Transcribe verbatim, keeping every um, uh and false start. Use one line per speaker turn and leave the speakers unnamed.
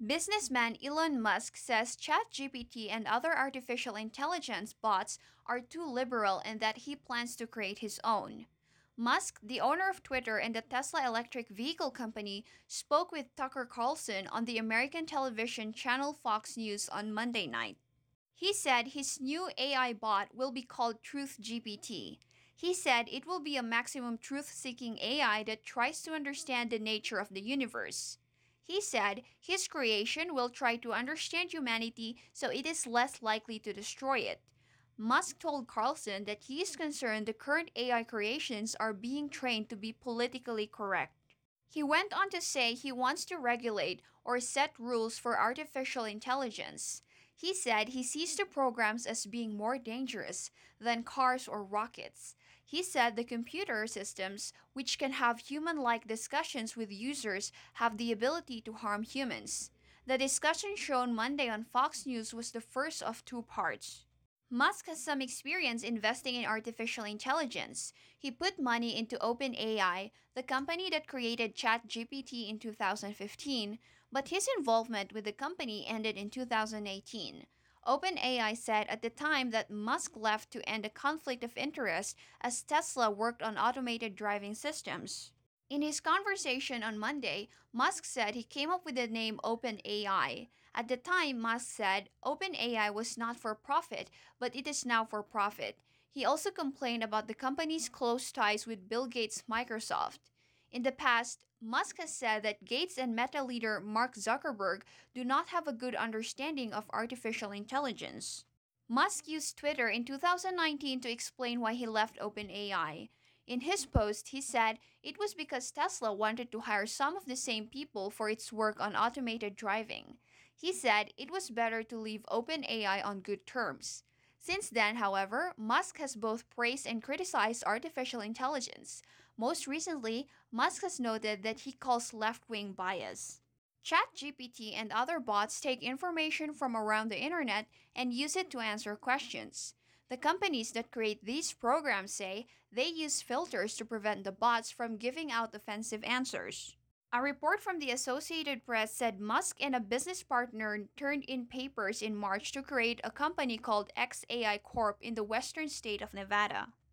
Businessman Elon Musk says ChatGPT and other artificial intelligence bots are too liberal and that he plans to create his own. Musk, the owner of Twitter and the Tesla electric vehicle company, spoke with Tucker Carlson on the American television channel Fox News on Monday night. He said his new A I bot will be called Truth G P T. He said it will be a maximum truth seeking A I that tries to understand the nature of the universe. He said his creation will try to understand humanity so it is less likely to destroy it. Musk told Carlson that he is concerned the current A I creations are being trained to be politically correct. He went on to say he wants to regulate or set rules for artificial intelligence. He said he sees the programs as being more dangerous than cars or rockets. He said the computer systems, which can have human like discussions with users, have the ability to harm humans. The discussion shown Monday on Fox News was the first of two parts. Musk has some experience investing in artificial intelligence. He put money into OpenAI, the company that created ChatGPT in two thousand fifteen, but his involvement with the company ended in two thousand eighteen. OpenAI said at the time that Musk left to end a conflict of interest as Tesla worked on automated driving systems. In his conversation on Monday, Musk said he came up with the name OpenAI. At the time, Musk said OpenAI was not for profit, but it is now for profit. He also complained about the company's close ties with Bill Gates' Microsoft. In the past, Musk has said that Gates and Meta leader Mark Zuckerberg do not have a good understanding of artificial intelligence. Musk used Twitter in two thousand nineteen to explain why he left OpenAI. In his post, he said it was because Tesla wanted to hire some of the same people for its work on automated driving. He said it was better to leave OpenAI on good terms. Since then, however, Musk has both praised and criticized artificial intelligence. Most recently, Musk has noted that he calls left-wing bias. ChatGPT and other bots take information from around the internet and use it to answer questions. The companies that create these programs say they use filters to prevent the bots from giving out offensive answers. A report from the Associated Press said Musk and a business partner turned in papers in March to create a company called X A I Corp in the western state of Nevada.